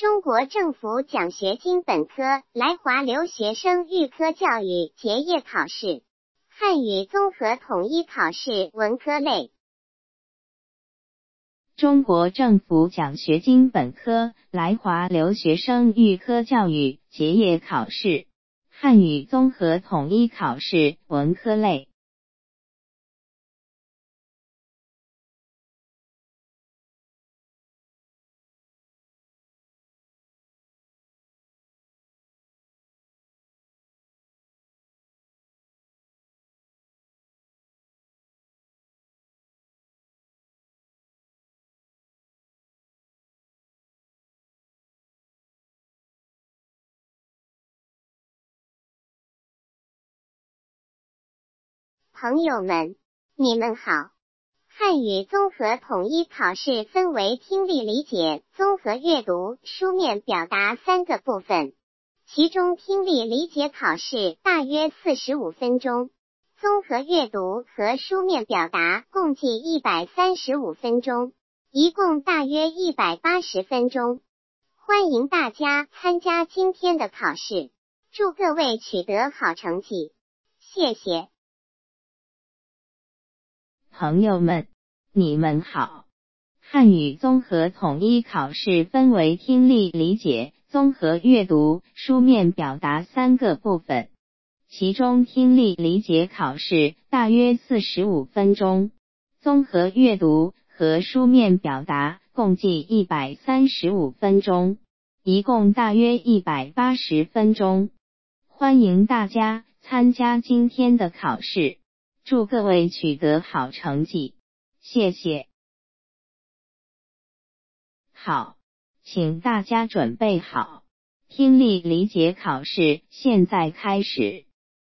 中国政府奖学金本科来华留学生预科教育结业考试，汉语综合统一考试文科类。 中国政府奖学金本科来华留学生预科教育结业考试，汉语综合统一考试文科类。 朋友们，你们好。汉语综合统一考试分为听力理解、综合阅读、书面表达3个部分，其中听力理解考试大约45分钟，综合阅读和书面表达共计135分钟，一共大约180分钟。欢迎大家参加今天的考试，祝各位取得好成绩，谢谢。 朋友们，你们好。汉语综合统一考试分为听力理解、综合阅读、书面表达3个部分，其中听力理解考试大约45分钟，综合阅读和书面表达共计135分钟，一共大约180分钟。欢迎大家参加今天的考试，祝各位取得好成绩，谢谢。好，请大家准备好，听力理解考试现在开始。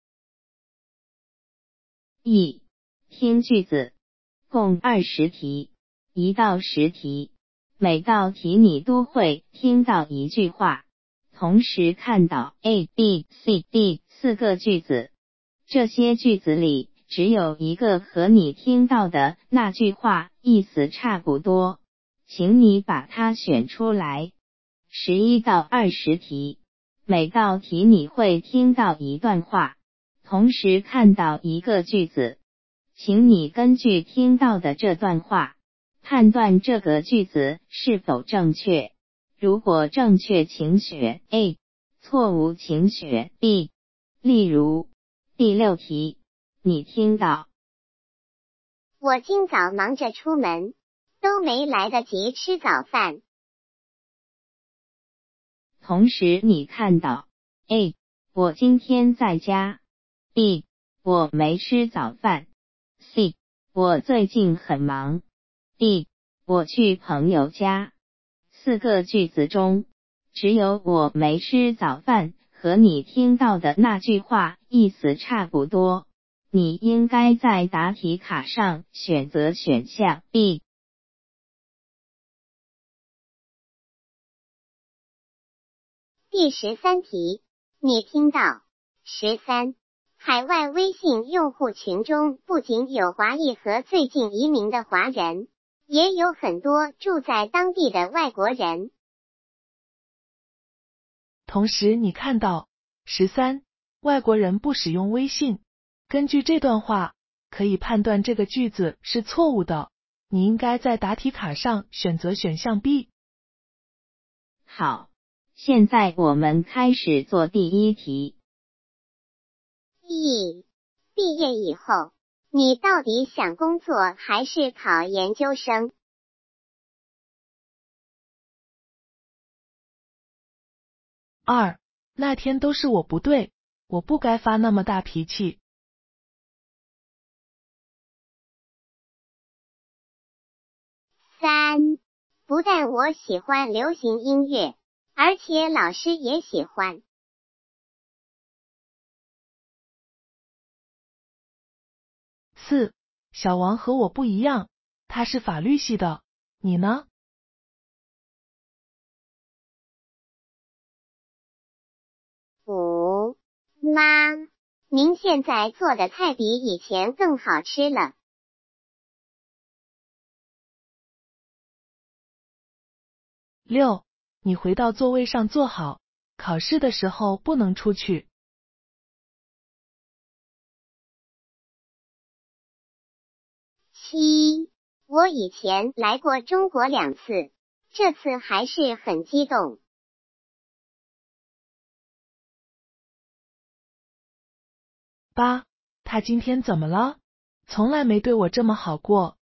一、听句子，共20题，1到10题，每道题你都会听到一句话，同时看到 A、B、C、D 4个句子，这些句子里只有一个和你听到的那句话意思差不多，请你把它选出来。11到20题，每道题你会听到一段话，同时看到一个句子，请你根据听到的这段话，判断这个句子是否正确。如果正确请选 A， 错误请选 B。例如，第6题，你听到： 我今早忙着出门，都没来得及吃早饭。 同时你看到 A， 我今天在家， B， 我没吃早饭， C， 我最近很忙， D， 我去朋友家。4个句子中，只有我没吃早饭和你听到的那句话意思差不多，你应该在答题卡上选择选项 B。 第13题，你听到13，海外微信用户群中不仅有华裔和最近移民的华人，也有很多住在当地的外国人。 同时你看到13，外国人不使用微信。根据这段话，可以判断这个句子是错误的，你应该在答题卡上选择选项 B。 好，现在我们开始做第1题。 毕业以后，你到底想工作还是考研究生 ？2，那天都是我不对，我不该发那么大脾气。 3，不但我喜欢流行音乐，而且老师也喜欢。 4，小王和我不一样，他是法律系的，你呢 ？5，妈，您现在做的菜比以前更好吃了。 6， 你回到座位上坐好，考试的时候不能出去。 7. 我以前来过中国2次，这次还是很激动。 8. 他今天怎么了？从来没对我这么好过。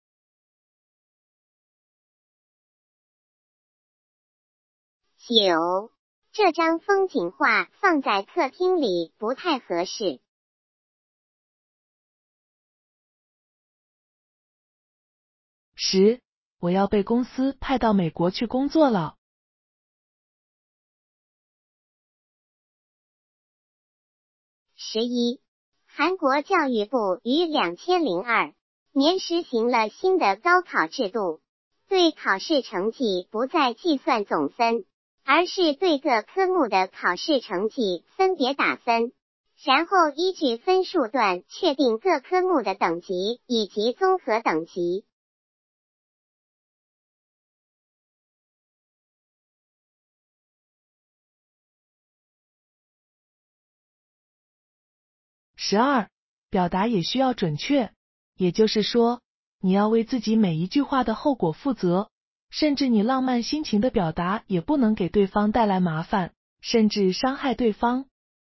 9. 这张风景画放在客厅里不太合适。 10. 我要被公司派到美国去工作了。 11. 韩国教育部于2002年实行了新的高考制度，对考试成绩不再计算总分，而是对各科目的考试成绩分别打分，然后依据分数段确定各科目的等级以及综合等级。 12. 表达也需要准确，也就是说，你要为自己每一句话的后果负责，甚至你浪漫心情的表达也不能给对方带来麻烦，甚至伤害对方。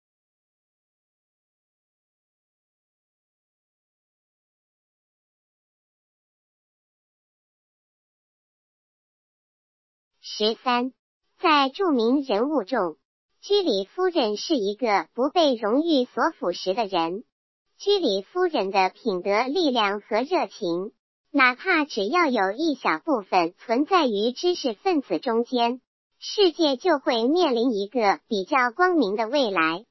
13. 在著名人物中，居里夫人是一个不被荣誉所腐蚀的人。居里夫人的品德、力量和热情，哪怕只要有一小部分存在于知识分子中间，世界就会面临一个比较光明的未来。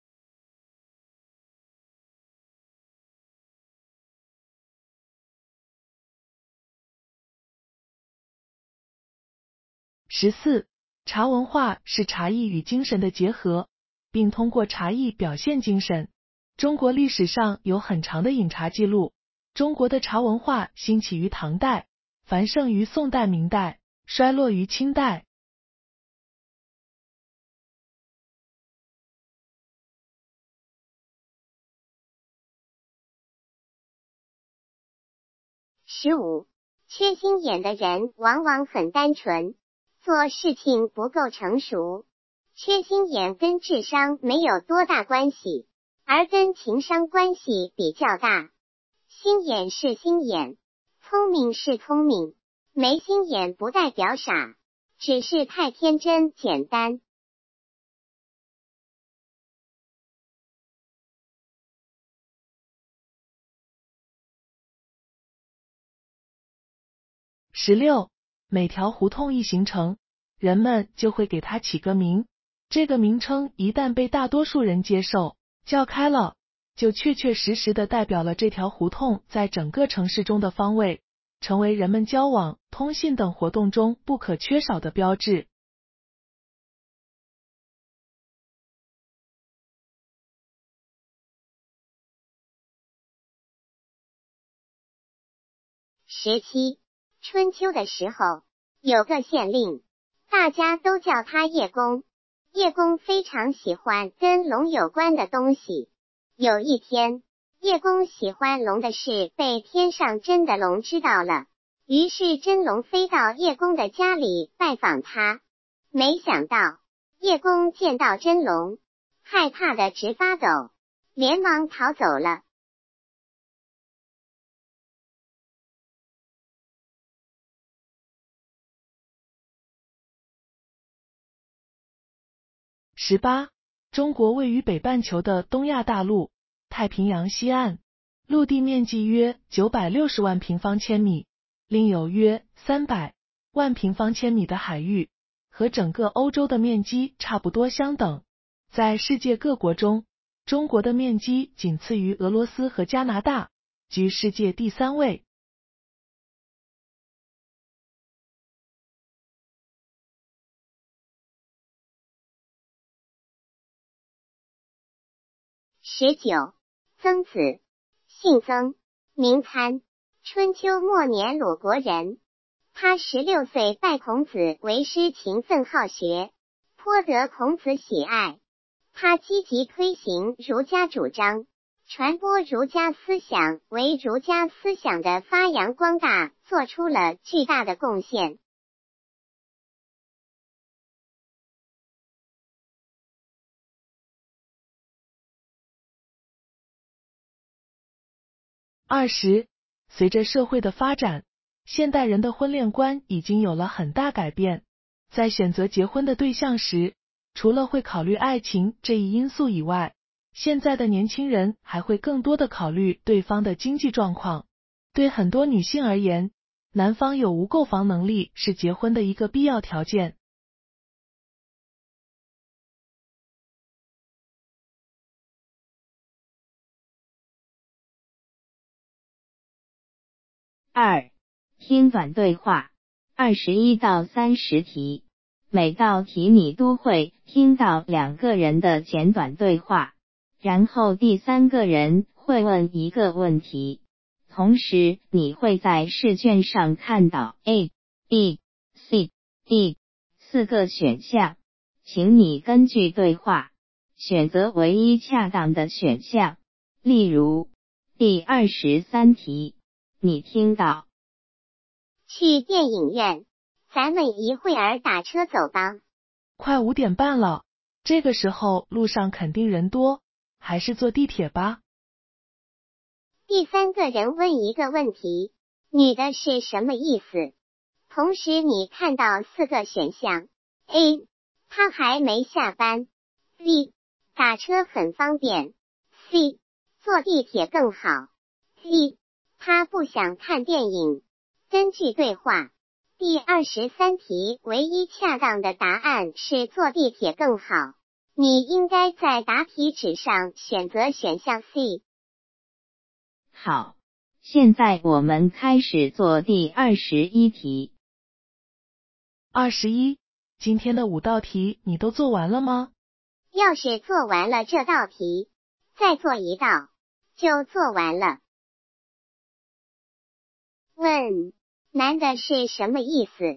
14. 茶文化是茶艺与精神的结合，并通过茶艺表现精神。中国历史上有很长的饮茶记录，中国的茶文化兴起于唐代，繁盛于宋代明代，衰落于清代。 15. 缺心眼的人往往很单纯，做事情不够成熟。缺心眼跟智商没有多大关系，而跟情商关系比较大。心眼是心眼，聪明是聪明，没心眼不代表傻，只是太天真简单。 16. 每条胡同一形成，人们就会给它起个名，这个名称一旦被大多数人接受，叫开了，就确确实实的代表了这条胡同在整个城市中的方位，成为人们交往、通信等活动中不可缺少的标志。 17. 春秋的时候，有个县令，大家都叫他叶公。叶公非常喜欢跟龙有关的东西。有一天，叶公喜欢龙的事被天上真的龙知道了，于是真龙飞到叶公的家里拜访他。没想到，叶公见到真龙，害怕的直发抖，连忙逃走了。 18. 中国位于北半球的东亚大陆，太平洋西岸，陆地面积约960万平方千米，另有约300万平方千米的海域，和整个欧洲的面积差不多相等。在世界各国中，中国的面积仅次于俄罗斯和加拿大，居世界第3位。 19. 曾子，姓曾，名参，春秋末年鲁国人。 他16岁拜孔子为师，勤奋好学，颇得孔子喜爱。他积极推行儒家主张，传播儒家思想，为儒家思想的发扬光大做出了巨大的贡献。 20，随着社会的发展，现代人的婚恋观已经有了很大改变。在选择结婚的对象时，除了会考虑爱情这一因素以外，现在的年轻人还会更多的考虑对方的经济状况。对很多女性而言，男方有无购房能力是结婚的一个必要条件。 2. 听短对话21到30题，每道题你都会听到2个人的简短对话，然后第3个人会问一个问题，同时你会在试卷上看到 A、B、C、D 4个选项，请你根据对话选择唯一恰当的选项。例如第23题，你听到去电影院，咱们一会儿打车走吧。 快5点半了，这个时候路上肯定人多，还是坐地铁吧。 第3个人问一个问题，女的是什么意思？同时你看到4个选项 A， 她还没下班， B， 打车很方便， C， 坐地铁更好， D， 她不想看电影。根据对话，第23题唯一恰当的答案是坐地铁更好。你应该在答题纸上选择选项 C。 好，现在我们开始做第21题。 21，今天的5道题你都做完了吗？ 要是做完了这道题，再做一道，就做完了。问：男的是什么意思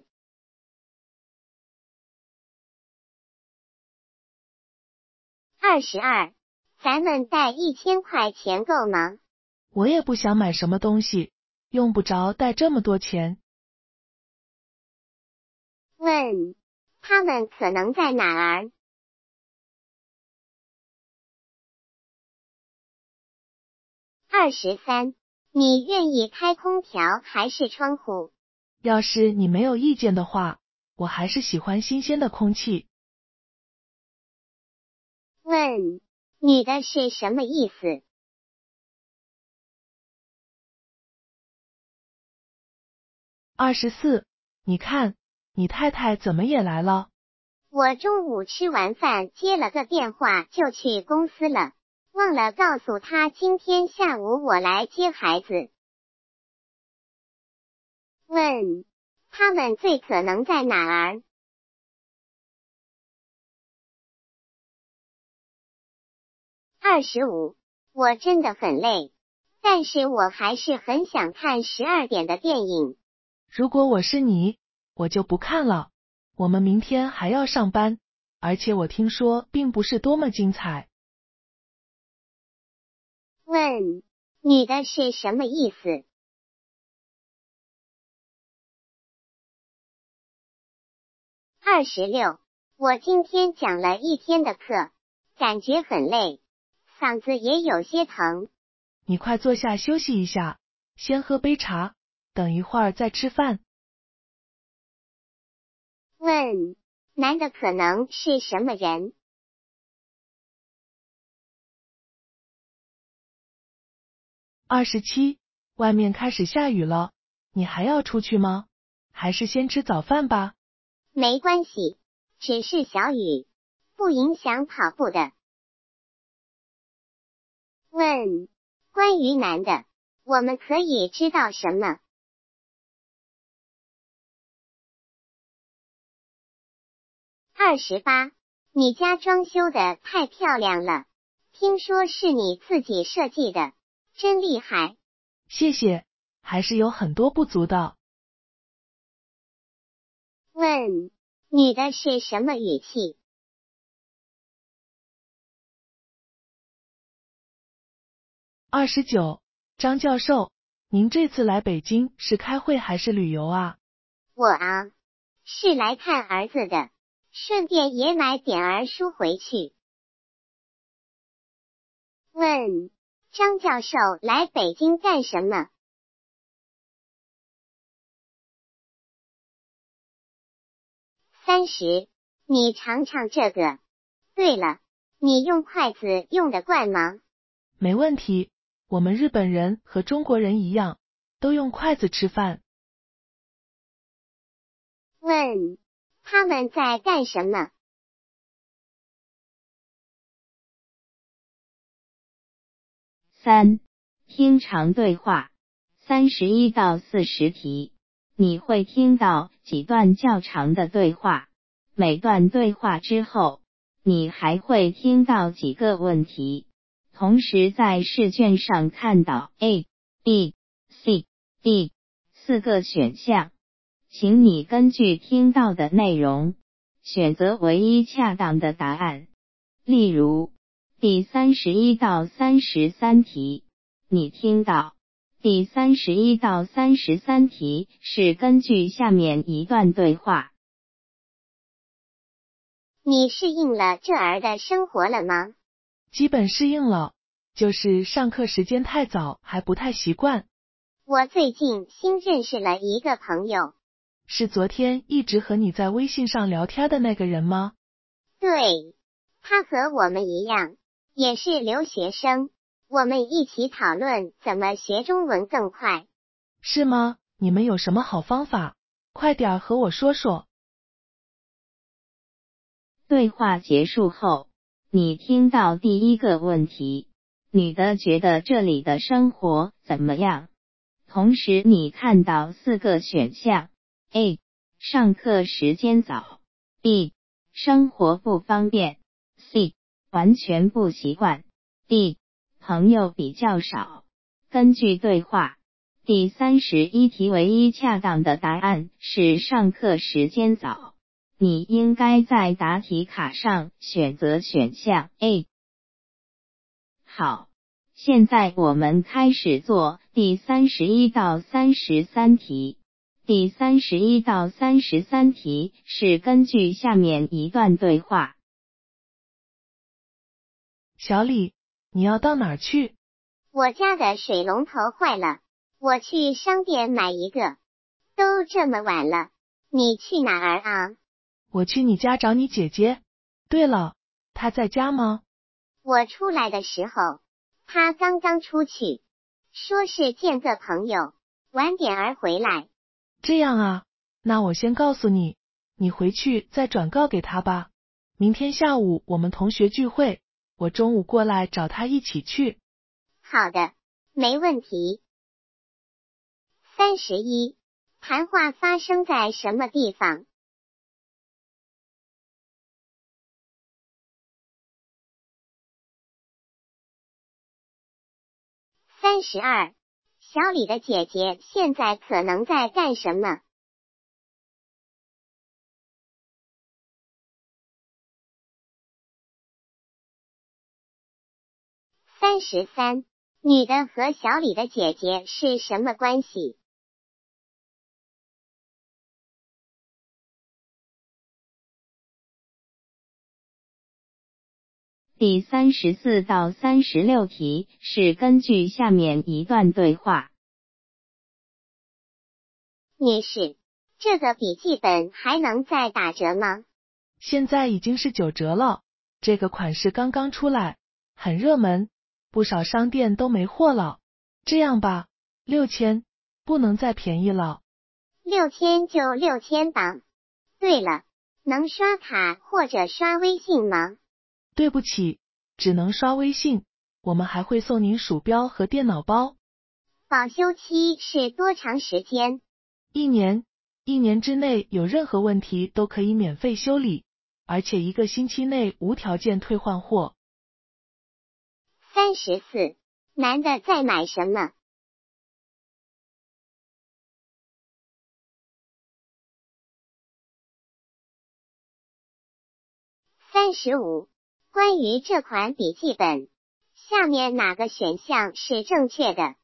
？22，咱们带1000块钱够吗？ 我也不想买什么东西，用不着带这么多钱。 问：他们可能在哪儿？23，你愿意开空调还是窗户？ 要是你没有意见的话，我还是喜欢新鲜的空气。 问：女的是什么意思 ？24，你看，你太太怎么也来了？ 我中午吃完饭接了个电话就去公司了，忘了告诉她今天下午我来接孩子。问：他们最可能在哪儿？25，我真的很累，但是我还是很想看12点的电影。 如果我是你，我就不看了。我们明天还要上班，而且我听说并不是多么精彩。 问：女的是什么意思？26，我今天讲了一天的课，感觉很累，嗓子也有些疼。 你快坐下休息一下，先喝杯茶，等一会儿再吃饭。 问：男的可能是什么人 ？27，外面开始下雨了，你还要出去吗？还是先吃早饭吧。 没关系，只是小雨，不影响跑步的。问：关于男的，我们可以知道什么？28，你家装修的太漂亮了，听说是你自己设计的，真厉害。 谢谢，还是有很多不足的。 问：女的是什么语气 ？29，张教授，您这次来北京是开会还是旅游啊？ 我啊，是来看儿子的，顺便也买点儿书回去。问：张教授来北京干什么？30，你尝尝这个。对了，你用筷子用得惯吗？ 没问题，我们日本人和中国人一样，都用筷子吃饭。 问：他们在干什么 ？3. 听长对话31到40题，你会听到几段较长的对话，每段对话之后，你还会听到几个问题，同时在试卷上看到 A、B、C、D 4个选项，请你根据听到的内容，选择唯一恰当的答案。例如，第31到33题，你听到第31到33题是根据下面一段对话。 你适应了这儿的生活了吗？ 基本适应了，就是上课时间太早，还不太习惯。 我最近新认识了一个朋友。 是昨天一直和你在微信上聊天的那个人吗？ 对，他和我们一样，也是留学生，我们一起讨论怎么学中文更快。 是吗？你们有什么好方法？快点和我说说。 对话结束后，你听到第一个问题，女的觉得这里的生活怎么样？同时你看到4个选项 A. 上课时间早 B. 生活不方便 C. 完全不习惯 D. 朋友比较少。根据对话，第31题唯一恰当的答案是上课时间早。你应该在答题卡上选择选项 A。好，现在我们开始做第31到33题。第31到33题是根据下面一段对话。 小李，你要到哪儿去？ 我家的水龙头坏了，我去商店买一个。都这么晚了，你去哪儿啊？ 我去你家找你姐姐。对了，她在家吗？ 我出来的时候，她刚刚出去，说是见个朋友，晚点儿回来。 这样啊，那我先告诉你，你回去再转告给她吧。明天下午我们同学聚会，我中午过来找她一起去。 好的，没问题。31，谈话发生在什么地方？32，小李的姐姐现在可能在干什么？33，女的和小李的姐姐是什么关系第34到36题是根据下面一段对话。 女士，这个笔记本还能再打折吗？ 现在已经是9折了，这个款式刚刚出来，很热门，不少商店都没货了。这样吧，6000，不能再便宜了。 6000就6000吧。对了，能刷卡或者刷微信吗？ 对不起，只能刷微信，我们还会送您鼠标和电脑包。 保修期是多长时间 1年，1年之内有任何问题都可以免费修理，而且1个星期内无条件退换货。 ？34，男的在买什么？ 35. 关于这款笔记本，下面哪个选项是正确的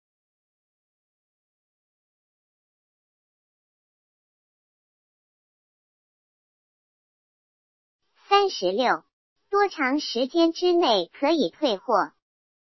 ？36. 多长时间之内可以退货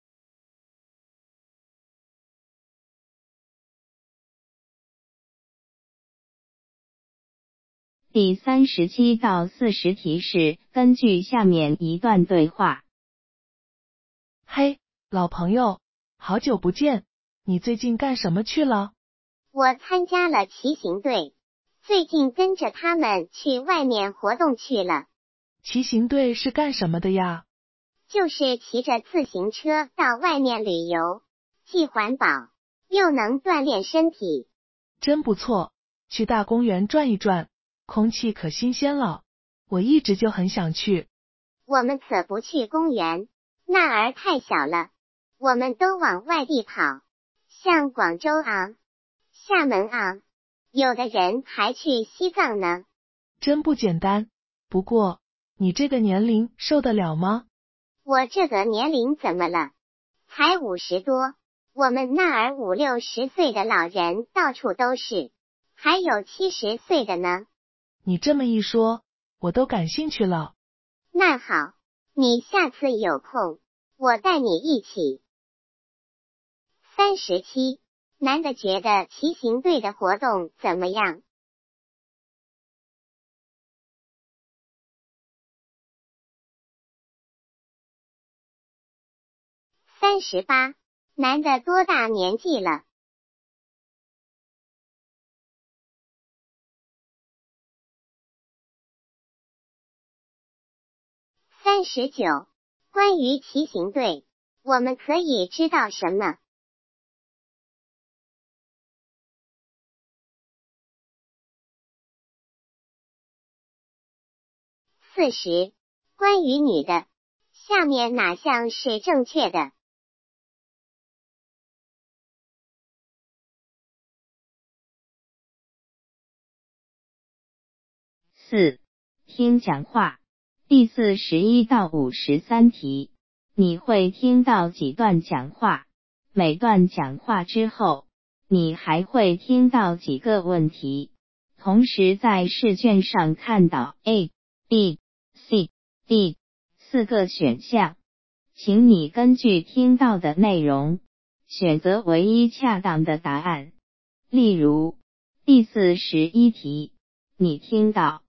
第37到40题是根据下面一段对话。 嘿，老朋友，好久不见，你最近干什么去了？ 我参加了骑行队，最近跟着他们去外面活动去了。 骑行队是干什么的呀？ 就是骑着自行车到外面旅游，既环保，又能锻炼身体。 真不错，去大公园转一转，空气可新鲜了，我一直就很想去。 我们可不去公园，那儿太小了，我们都往外地跑，像广州啊、厦门啊，有的人还去西藏呢。 真不简单，不过，你这个年龄受得了吗？ 我这个年龄怎么了？才50多，我们那儿50、60岁的老人到处都是，还有70岁的呢。 你这么一说，我都感兴趣了。 那好，你下次有空，我带你一起。37. 男的觉得骑行队的活动怎么样？38. 男的多大年纪了？39. 关于骑行队，我们可以知道什么？40. 关于女的，下面哪项是正确的 4. 听讲话。第41到53题，你会听到几段讲话？每段讲话之后，你还会听到几个问题？同时在试卷上看到 A、B、C、D 4个选项，请你根据听到的内容，选择唯一恰当的答案。例如，第41题，你听到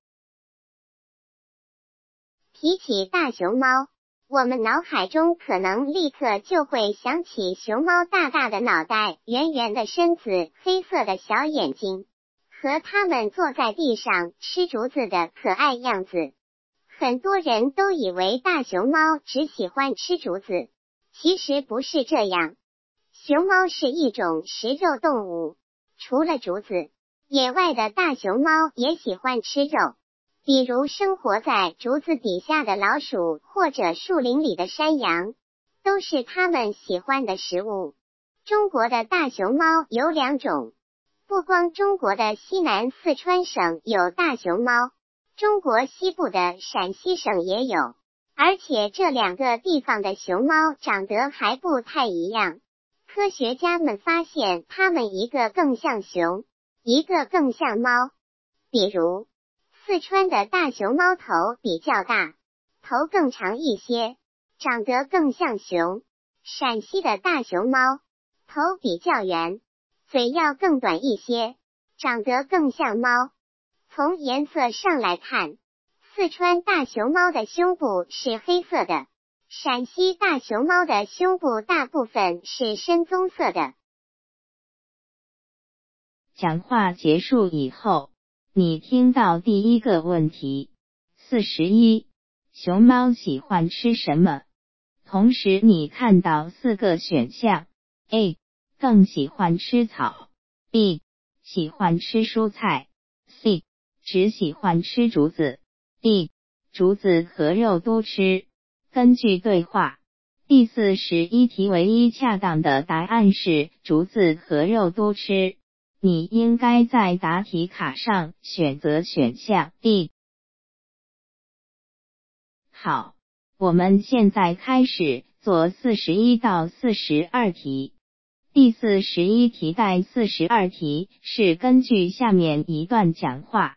提起大熊猫，我们脑海中可能立刻就会想起熊猫大大的脑袋、圆圆的身子、黑色的小眼睛，和它们坐在地上吃竹子的可爱样子。很多人都以为大熊猫只喜欢吃竹子，其实不是这样。熊猫是一种食肉动物，除了竹子，野外的大熊猫也喜欢吃肉。比如生活在竹子底下的老鼠或者树林里的山羊，都是它们喜欢的食物。中国的大熊猫有2种，不光中国的西南四川省有大熊猫，中国西部的陕西省也有，而且这2个地方的熊猫长得还不太一样。科学家们发现它们一个更像熊，一个更像猫。比如四川的大熊猫头比较大，头更长一些，长得更像熊。陕西的大熊猫头比较圆，嘴要更短一些，长得更像猫。从颜色上来看，四川大熊猫的胸部是黑色的，陕西大熊猫的胸部大部分是深棕色的。 讲话结束以后，你听到第一个问题。41. 熊猫喜欢吃什么？同时你看到4个选项 A. 更喜欢吃草 B. 喜欢吃蔬菜 C. 只喜欢吃竹子 D. 竹子和肉都吃。根据对话，第41题唯一恰当的答案是竹子和肉都吃。你应该在答题卡上选择选项 D。 好，我们现在开始做41到42题。第41题带42题是根据下面一段讲话。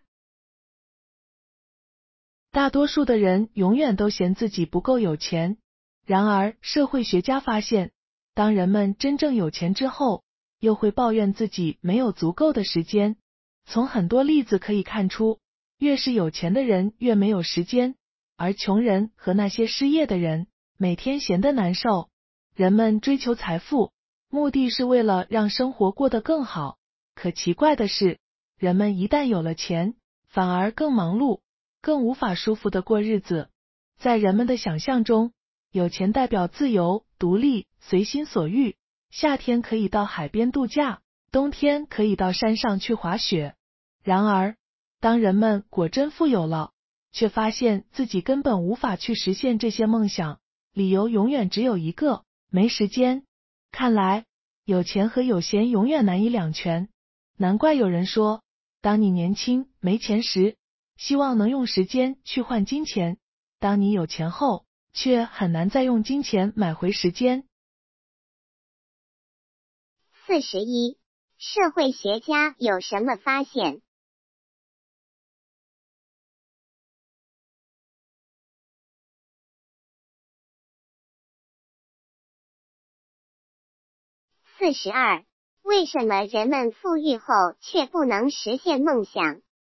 大多数的人永远都嫌自己不够有钱，然而社会学家发现，当人们真正有钱之后，又会抱怨自己没有足够的时间。从很多例子可以看出，越是有钱的人越没有时间，而穷人和那些失业的人每天闲得难受。人们追求财富，目的是为了让生活过得更好，可奇怪的是，人们一旦有了钱，反而更忙碌，更无法舒服地过日子。在人们的想象中，有钱代表自由、独立、随心所欲，夏天可以到海边度假，冬天可以到山上去滑雪。然而，当人们果真富有了，却发现自己根本无法去实现这些梦想，理由永远只有一个：没时间。看来，有钱和有闲永远难以两全。难怪有人说，当你年轻没钱时，希望能用时间去换金钱；当你有钱后，却很难再用金钱买回时间。 41. 社会学家有什么发现？42. 为什么人们富裕后却不能实现梦想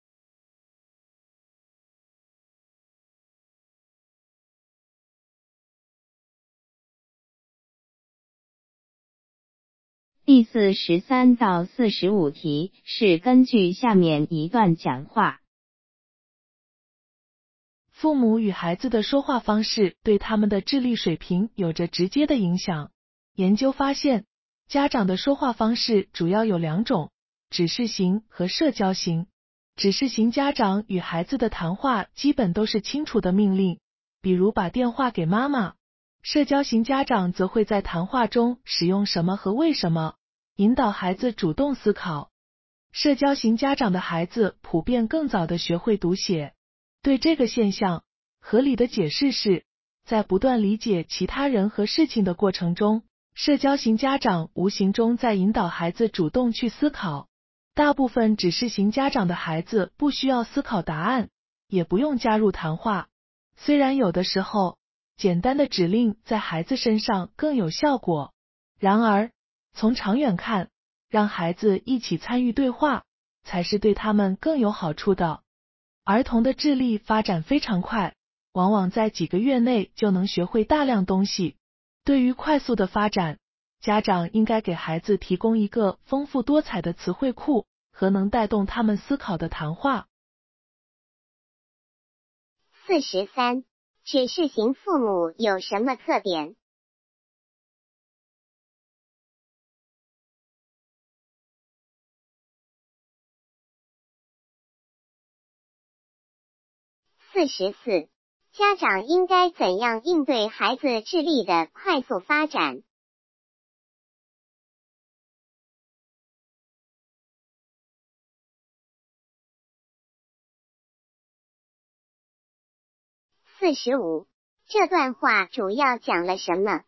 第43到45题是根据下面一段讲话。 父母与孩子的说话方式对他们的智力水平有着直接的影响。研究发现，家长的说话方式主要有两种：指示型和社交型。指示型家长与孩子的谈话基本都是清楚的命令，比如把电话给妈妈。社交型家长则会在谈话中使用什么和为什么，引导孩子主动思考。社交型家长的孩子普遍更早地学会读写。对这个现象，合理的解释是，在不断理解其他人和事情的过程中，社交型家长无形中在引导孩子主动去思考。大部分指示型家长的孩子不需要思考答案，也不用加入谈话。虽然有的时候，简单的指令在孩子身上更有效果，然而，从长远看，让孩子一起参与对话，才是对他们更有好处的。儿童的智力发展非常快，往往在几个月内就能学会大量东西。对于快速的发展，家长应该给孩子提供一个丰富多彩的词汇库和能带动他们思考的谈话。 43. 指示型父母有什么特点？44. 家长应该怎样应对孩子智力的快速发展？45. 这段话主要讲了什么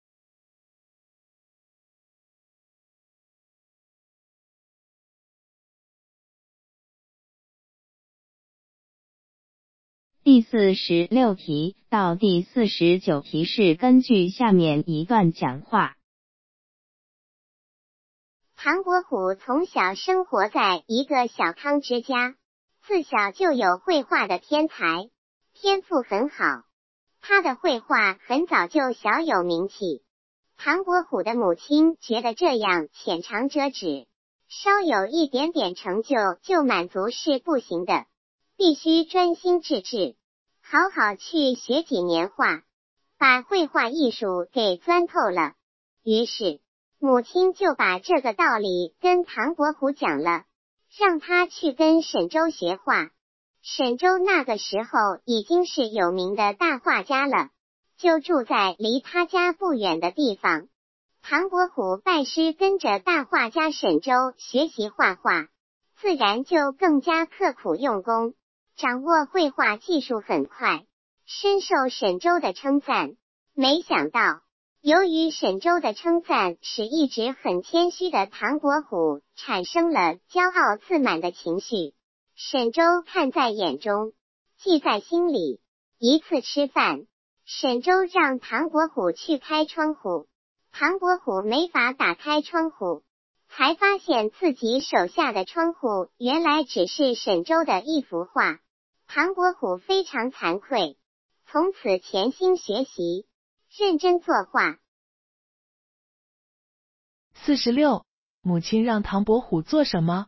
第46题到第49题是根据下面一段讲话。 唐伯虎从小生活在一个小康之家，自小就有绘画的天才，天赋很好。他的绘画很早就小有名气。唐伯虎的母亲觉得这样浅尝辄止，稍有一点点成就满足是不行的，必须专心致志，好好去学几年画，把绘画艺术给钻透了。于是母亲就把这个道理跟唐伯虎讲了，让他去跟沈周学画。沈周那个时候已经是有名的大画家了，就住在离他家不远的地方。唐伯虎拜师跟着大画家沈周学习画画，自然就更加刻苦用功，掌握绘画技术很快。 深受沈周的称赞。没想到，由于沈周的称赞，使一直很谦虚的唐伯虎产生了骄傲自满的情绪。沈周看在眼中，记在心里。一次吃饭，沈周让唐伯虎去开窗户，唐伯虎没法打开窗户，才发现自己手下的窗户原来只是沈周的一幅画。唐伯虎非常惭愧，从此潜心学习，认真作画。 46. 母亲让唐伯虎做什么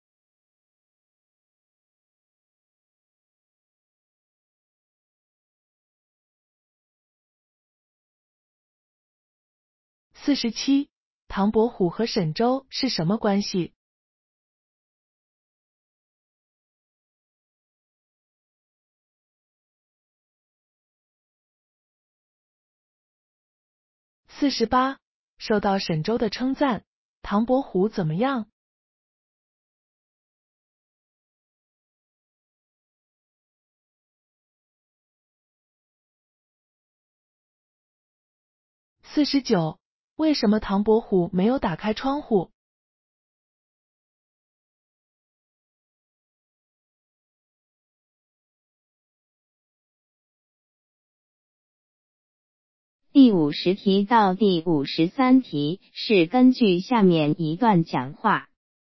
？47. 唐伯虎和沈周是什么关系？48. 受到沈周的称赞，唐伯虎怎么样？49. 为什么唐伯虎没有打开窗户第50题到第53题是根据下面一段讲话。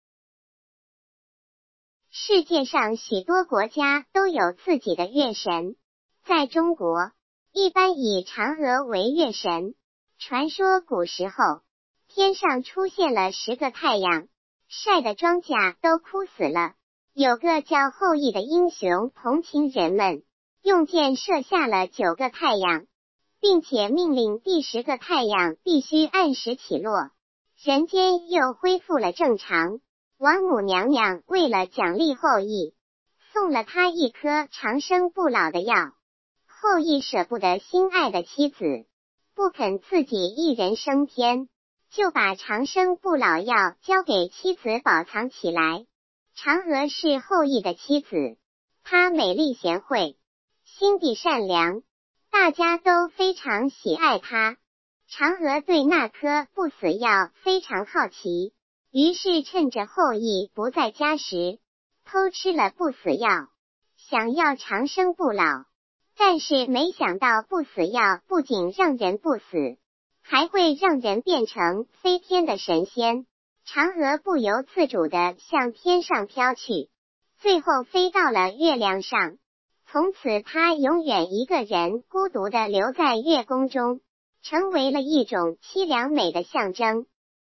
世界上许多国家都有自己的月神，在中国，一般以嫦娥为月神。传说古时候，天上出现了10个太阳，晒得庄稼都枯死了。有个叫后羿的英雄同情人们，用箭射下了9个太阳，并且命令第10个太阳必须按时起落，人间又恢复了正常。王母娘娘为了奖励后羿，送了他一颗长生不老的药。后羿舍不得心爱的妻子，不肯自己一人升天，就把长生不老药交给妻子保藏起来。嫦娥是后羿的妻子，她美丽贤惠，心地善良，大家都非常喜爱她。嫦娥对那颗不死药非常好奇，于是趁着后羿不在家时，偷吃了不死药，想要长生不老。但是没想到不死药不仅让人不死，还会让人变成飞天的神仙。嫦娥不由自主地向天上飘去，最后飞到了月亮上。从此她永远一个人孤独地留在月宫中，成为了一种凄凉美的象征。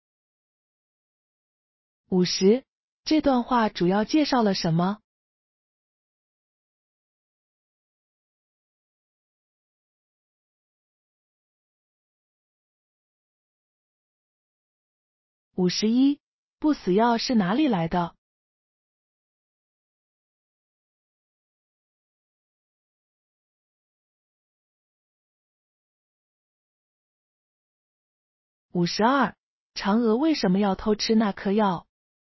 50. 这段话主要介绍了什么？51. 不死药是哪里来的？52. 嫦娥为什么要偷吃那颗药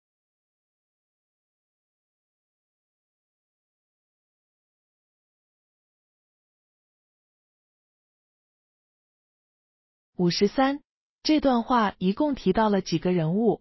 ？53. 这段话一共提到了几个人物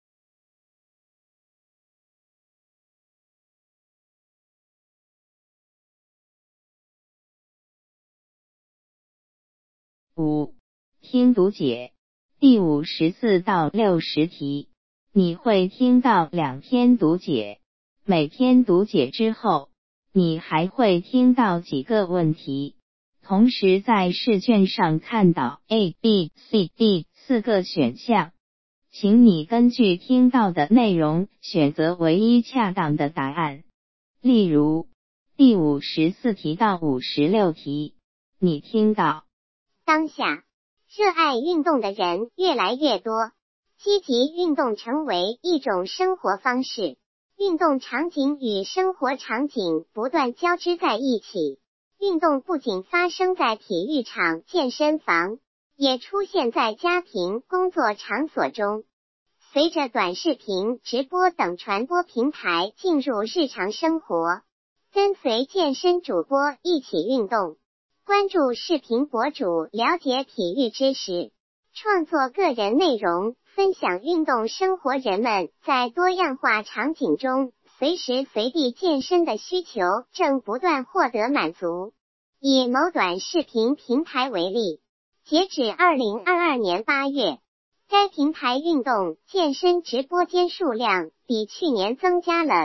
？5. 听读解。第54到60题，你会听到2篇读解，每篇读解之后，你还会听到几个问题。同时在试卷上看到 A、B、C、D 4个选项，请你根据听到的内容选择唯一恰当的答案。例如，第54题到56题，你听到当下热爱运动的人越来越多，积极运动成为一种生活方式，运动场景与生活场景不断交织在一起。运动不仅发生在体育场、健身房，也出现在家庭、工作场所中。随着短视频、直播等传播平台进入日常生活，跟随健身主播一起运动， 关注视频博主，了解体育知识，创作个人内容，分享运动生活。人们在多样化场景中随时随地健身的需求正不断获得满足。以某短视频平台为例，截止2022年8月，该平台运动健身直播间数量比去年增加了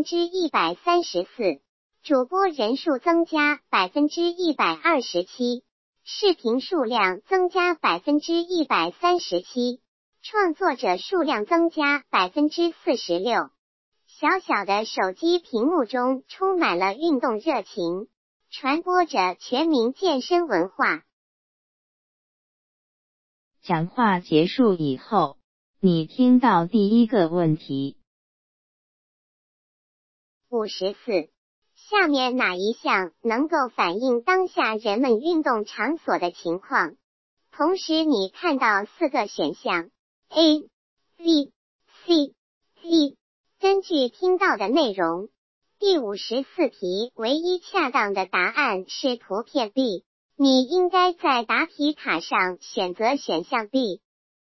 134%， 主播人数增加 127%， 视频数量增加 137%， 创作者数量增加 46%。 小小的手机屏幕中充满了运动热情，传播着全民健身文化。 讲话结束以后，你听到第一个问题。 54. 下面哪一项能够反映当下人们运动场所的情况？同时你看到4个选项 A, B, C, D。 根据听到的内容，第54题唯一恰当的答案是图片 B， 你应该在答题卡上选择选项 B。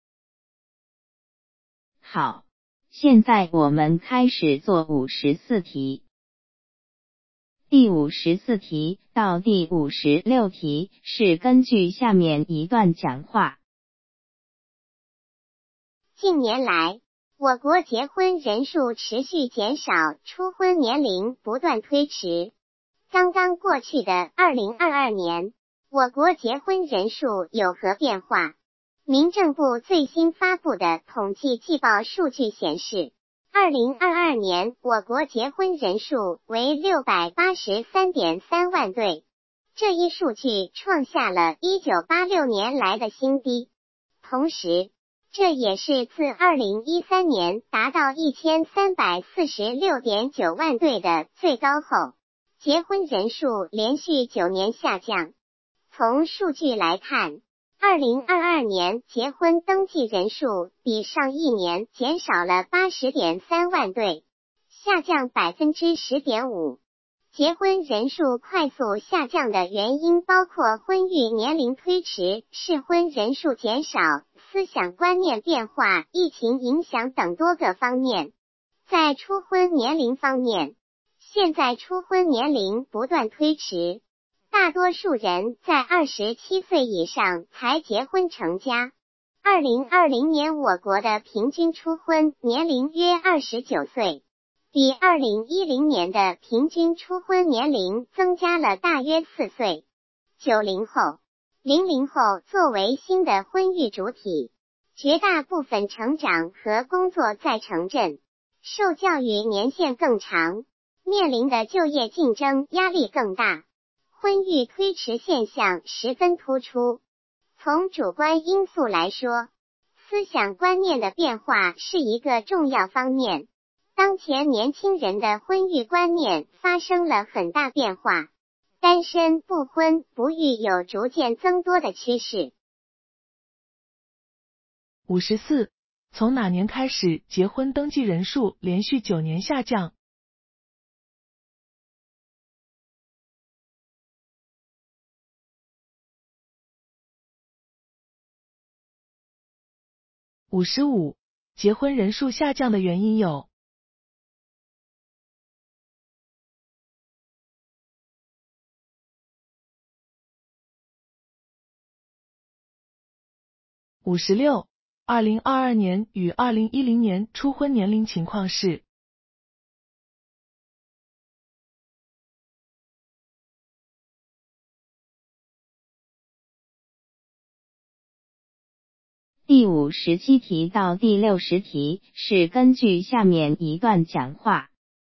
好，现在我们开始做54题。第54题到第56题是根据下面一段讲话。 近年来，我国结婚人数持续减少，初婚年龄不断推迟。刚刚过去的2022年，我国结婚人数有何变化？民政部最新发布的统计季报数据显示，2022年我国结婚人数为 683.3 万对，这一数据创下了1986年来的新低。同时，这也是自2013年达到 1346.9 万对的最高后，结婚人数连续9年下降。从数据来看，2022年结婚登记人数比上一年减少了 80.3 万对，下降 10.5%。结婚人数快速下降的原因包括婚育年龄推迟、适婚人数减少、思想观念变化、疫情影响等多个方面。在初婚年龄方面，现在初婚年龄不断推迟，大多数人在27岁以上才结婚成家。2020年我国的平均初婚年龄约29岁。比2010年的平均初婚年龄增加了大约4岁。90后、00后作为新的婚育主体，绝大部分成长和工作在城镇，受教育年限更长，面临的就业竞争压力更大，婚育推迟现象十分突出。从主观因素来说，思想观念的变化是一个重要方面。当前年轻人的婚育观念发生了很大变化，单身、不婚、不育有逐渐增多的趋势。 54. 从哪年开始结婚登记人数连续9年下降？55. 结婚人数下降的原因有56. 2022年与2010年初婚年龄情况是第57题到第60题是根据下面一段讲话。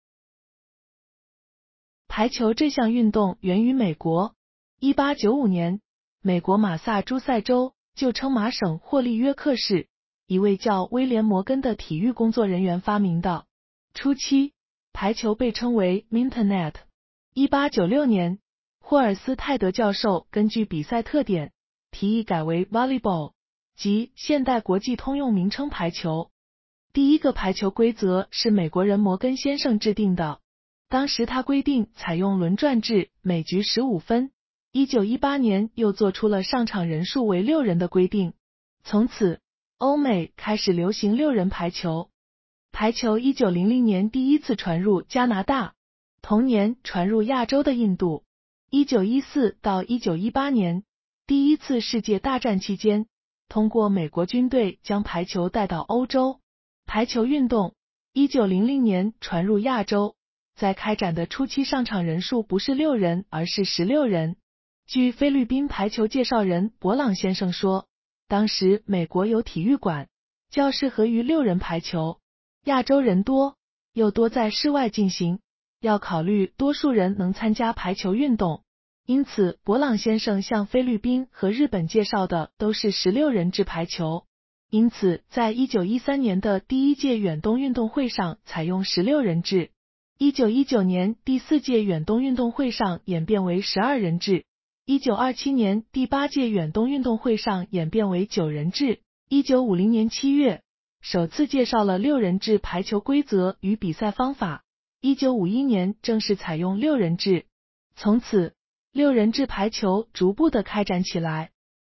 排球这项运动源于美国。1895年，美国马萨诸塞州旧称麻省霍利约克市一位叫威廉·摩根的体育工作人员发明的。初期，排球被称为 Mintonette。1896年，霍尔斯泰德教授根据比赛特点，提议改为 Volleyball， 即现代国际通用名称排球。第一个排球规则是美国人摩根先生制定的，当时他规定采用轮转制，每局15分。 1918年又做出了上场人数为6人的规定，从此欧美开始流行6人排球。排球1900年第一次传入加拿大，同年传入亚洲的印度。1914到1918年，第一次世界大战期间，通过美国军队将排球带到欧洲。排球运动1900年传入亚洲，在开展的初期上场人数不是6人，而是16人。据菲律宾排球介绍人博朗先生说，当时美国有体育馆，较适合于6人排球。亚洲人多，又多在室外进行，要考虑多数人能参加排球运动，因此博朗先生向菲律宾和日本介绍的都是16人制排球。因此在1913年的第一届远东运动会上采用16人制，1919年第4届远东运动会上演变为12人制，1927年第8届远东运动会上演变为9人制。1950年7月，首次介绍了6人制排球规则与比赛方法。1951年正式采用6人制，从此6人制排球逐步的开展起来。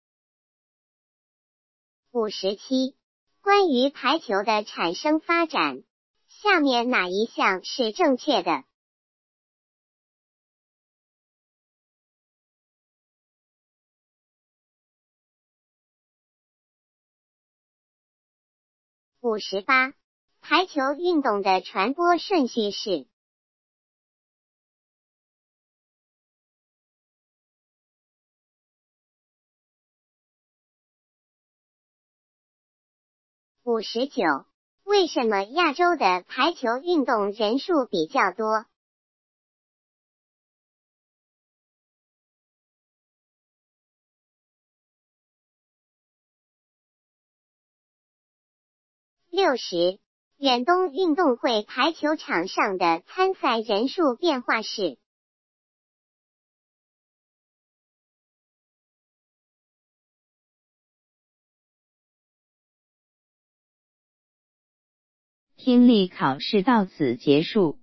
57. 关于排球的产生发展，下面哪一项是正确的？58. 排球运动的传播顺序是59. 为什么亚洲的排球运动人数比较多？60. 远东运动会排球场上的参赛人数变化是听力考试到此结束。